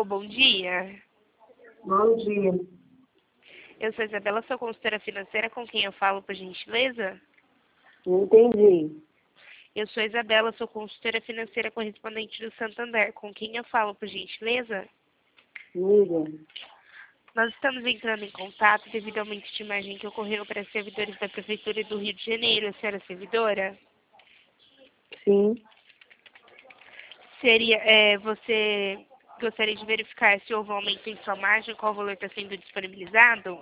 Alô, bom dia. Bom dia. Eu sou Isabela, sou consultora financeira, com quem eu falo, por gentileza? Não entendi. Eu sou Isabela, sou consultora financeira correspondente do Santander, com quem eu falo, por gentileza? Miriam. Nós estamos entrando em contato devido ao aumento de imagem que ocorreu para servidores da Prefeitura do Rio de Janeiro. A senhora é servidora? Sim. Você gostaria de verificar se houve um aumento em sua margem, qual valor está sendo disponibilizado?